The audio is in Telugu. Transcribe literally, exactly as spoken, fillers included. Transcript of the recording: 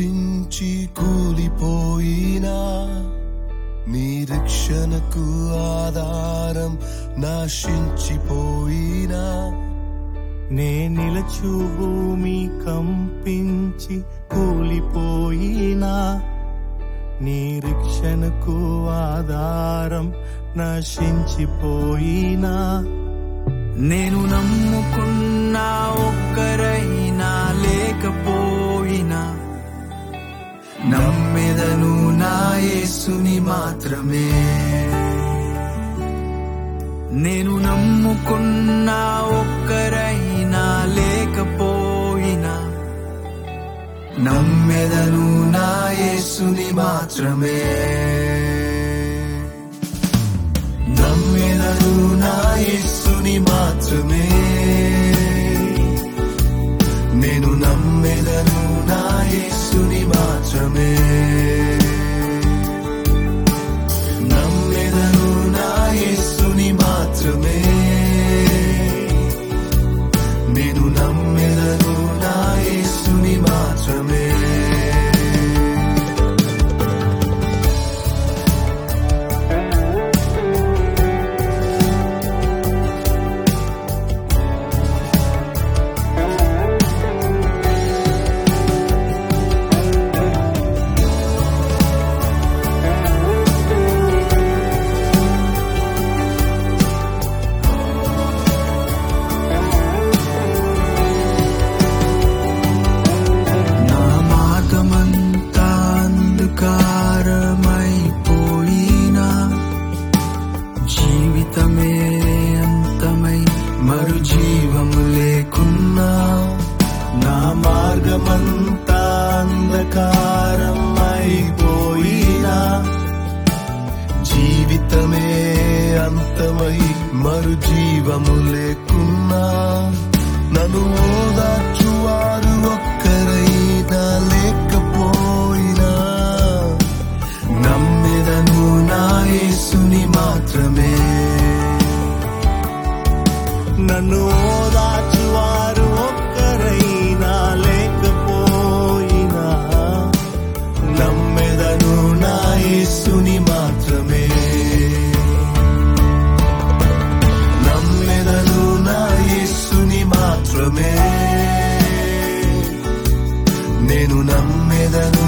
కంపించి కూలిపోయినా నిరీక్షణకు ఆధారం నాశించిపోయినా నే నిలచు భూమి కంపించి కూలిపోయినా నిరీక్షణకు ఆధారం నశించిపోయినా నేను నమ్ముకున్న ఒక్కరైనా లేకపోయినా నమ్మెదను నా యేసుని మాత్రమే. నేను నమ్ముకున్న ఒక్కరైనా లేకపోయినా నమ్మెదను నా యేసుని మాత్రమే. నమ్మెదను నా యేసుని మాత్రమే. నేను నమ్మెదను నా యేసుని మాత్రమే. నమ్మెదను నా యేసుని మాత్రమే. నేను నమ్మెదను నా యేసుని మాత్రమే. జీవితమే అంతమై మరు జీవము లేకున్నా నా మార్గమంతా అంధకారం అయిపోయినా జీవితమే అంతమై మరు జీవము లేకున్నా నన్ను ఓదార్చువారు ఒక్కరైనా లేకపోయినా నమ్మెదను నా యేసుని మాత్రమే. నన్ను ఓదార్చువారు ఒక్కరైనా లేకపోయినా నమ్మెదను నా యేసుని మాత్రమే. నమ్మెదను నా యేసుని మాత్రమే. నేను నమ్మెదను